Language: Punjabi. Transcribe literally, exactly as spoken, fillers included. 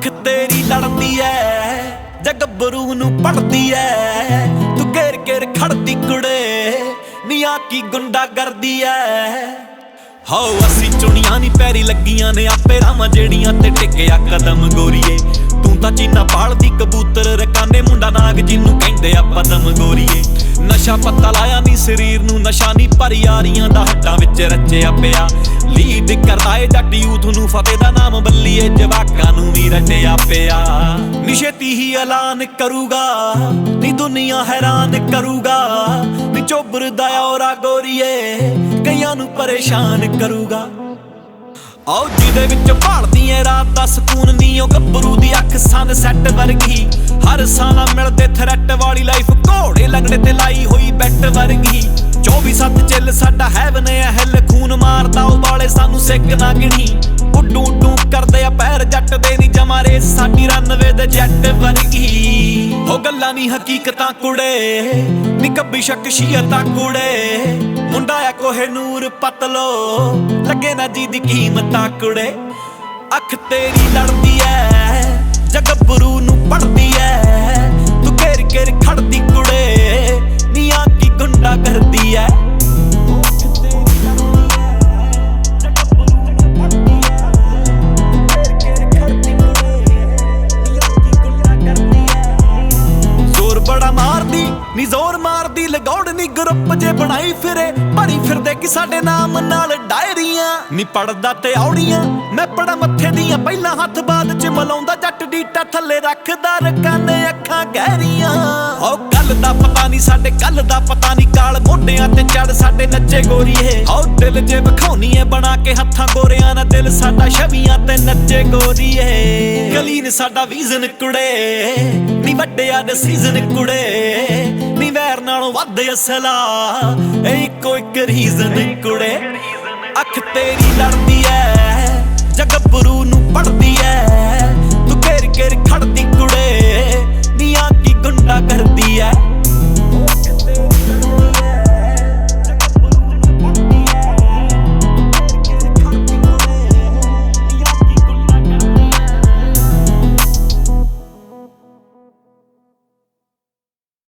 ਅੱਖ ਤੇਰੀ ਲੜਦੀ ਐ ਜਗਬਰੂ ਨੂੰ ਪੜਦੀ ਐ ਤੂੰ ਘੇਰ ਘੇਰ ਖੜਦੀ ਕੁੜੇ ਨੀ ਆ ਕੀ ਗੁੰਡਾ ਕਰਦੀ ਐ। ਹਾਓ ਅਸੀਂ ਚੁਣੀਆਂ ਨੀ ਪੈਰੀ ਲੱਗੀਆਂ ਨੇ ਆਪੇ ਰਾਵਾਂ ਜਿਹੜੀਆਂ ਤੇ ਟਿਕਿਆ ਕਦਮ ਗੋਰੀਏ। ਤੂੰ ਤਾਂ ਚੀਨਾ ਪਾਲਦੀ ਕਬੂਤਰ ਰਕਾਨੇ ਮੁੰਡਾ ਨਾਗ ਜਿਹਨੂੰ ਕਹਿੰਦੇ ਆ ਪਦਮ ਗੋਰੀਏ। ਨਸ਼ਾ ਪੱਤਾ ਲਾਇਆ ਨੀ ਸਰੀਰ ਨੂੰ ਨਸ਼ਾ ਨੀ ਪਰ ਯਾਰੀਆਂ ਦਾ ਹੱਡਾਂ ਵਿੱਚ ਰਚਿਆ ਪਿਆ। ਲੀਡ ਕਰਦਾ ਏ ਜੱਟ ਯੂਥ ਨੂੰ ਫਤਿਹ ਦਾ ਨਾਮ ਬੱਲੀਏ ਜਵਾਕਾਂ ਨੂੰ ਵੀ ਰਟਿਆ ਪਿਆ। ਨੀ ਛੇਤੀ ਹੀ ਐਲਾਨ ਕਰੂਗਾ ਨੀ ਦੁਨੀਆ ਹੈਰਾਨ ਕਰੂਗਾ ਨੀ ਚੋਬਰ ਦਾ ਔਰਾ ਗੋਰੀਏ ਕਈਆਂ ਨੂੰ ਪਰੇਸ਼ਾਨ ਕਰੂਗਾ। ਆਓ ਜਿਹਦੇ ਵਿੱਚ ਭਾਲਦੀ ਏ ਰਾਤ ਦਾ ਸਕੂਨ ਨੀ ਉਹ ਗੱਭਰੂ ਦੀ ਅੱਖ ਸਨਸੈਟ ਵਰਗੀ। ਹਰ ਸਾਲਾ ਮਿਲਦੇ ਥਰੈਟ ਵਾਲੀ ਲਾਈਫ ਘੋੜੇ ਲੰਗੜੇ ਤੇ ਲਾਈ ਹੋਈ ਬੈਟ ਵਰਗੀ। ਚੌਵੀ ਸੱਤ ਚਿੱਲ ਸਾਡਾ ਹੈਵਨ ਐ ਹਿੱਲ ਖੂਨ ਮਾਰਦਾ ਉਹ ਵਾਲੇ ਸਾਨੂੰ ਸਿੱਕ ਨਾ ਗਿਣੀ। ਉੱਡੂ ਉੱਡੂ ਕਰਦੇ ਆ ਪੈਰ ਜੱਟ ਦੇ ਨੀ ਜਮਾ ਰੇਸ ਸਾਡੀ ਰਨਵੇ ਦੇ ਜੱਟ ਵਰਗੀ। ਹੋ ਗੱਲਾਂ ਨੀ ਹਕੀਕਤਾਂ ਕੁੜੇ ਨੀ ਕੱਬੀ ਸ਼ਖਸੀਅਤਾਂ ਕੁੜੇ। ਮੁੰਡਾ ਆ ਕੋਹੇ ਨੂਰ ਪਤਲੋ ਲੱਗੇ ਨਾ ਜੀ ਦੀ ਕੀਮਤਾਂ ਕੁੜੇ। ਅੱਖ ਤੇਰੀ ਲੜਦੀ ਐ ਜਗਬਰੂ ਨੂੰ ਪੜਦੀ ਐ ਤੂੰ ਘੇਰ ਘੇਰ ਖੜਦੀ ਕੁੜੇ ਨੀ ਆ ਕੀ ਗੁੰਡਾ ਕਰਦੀ ਐ। ਜ਼ੋਰ ਬੜਾ ਮਾਰਦੀ ਨੀ ਜ਼ੋਰ ਮਾਰਦੀ ਲਗਾਉੜ ਨੀ ਗਰੁੱਪ ਜੇ ਬਣਾਈ ਫਿਰੇ ਭਰੀ ਫਿਰਦੇ ਕਿ ਸਾਡੇ ਨਾਮ ਨਾਲ ਡਾਇਰੀਆਂ ਨੀ ਪੜਦਾ ਤੇ ਔੜੀਆਂ। ਮੈਂ ਪੜਾ ਮੱਥੇ ਦੀਆਂ ਪਹਿਲਾਂ ਹੱਥ ਬਾਅਦ ਚ ਮਲਾਉਂਦਾ ਜੱਟ ਡੀਟਾ ਥੱਲੇ ਰੱਖਦਾ ਰਕਾਨੇ ਅੱਖਾਂ ਗਹਿਰੀਆਂ। ਹੋ ਕੱਲ ਦਾ ਪਤਾ ਨੀ ਸਾਡੇ ਕੱਲ ਦਾ ਪਤਾ ਨੀ ਕਾਲ ਮੋਢਿਆਂ ਤੇ ਚੜ ਸਾਡੇ ਨੱਚੇ ਗੋਰੀਏ। ਹੋ ਦਿਲ ਜੇ ਵਿਖਾਉਣੀ ਏ ਬਣਾ ਕੇ ਹੱਥਾਂ ਗੋਰਿਆਂ ਨਾਲ ਦਿਲ ਸਾਡਾ ਛਵੀਆਂ ਤੇ ਨੱਚੇ ਗੋਰੀਏ। ਗਲੀਨ ਸਾਡਾ ਵਿਜ਼ਨ ਕੁੜੇ ਨੀ ਵੱਡਿਆ ਡਿਸੀਜ਼ਨ ਕੁੜੇ ਨੀ ਵੈਰ ਨਾਲੋਂ ਵੱਧ ਅਸਲਾ ਇਹ ਇੱਕੋ ਇੱਕ ਰੀਜ਼ਨ ਕੁੜੇ। ਅੱਖ ਤੇਰੀ ਲੜਦੀ ਐ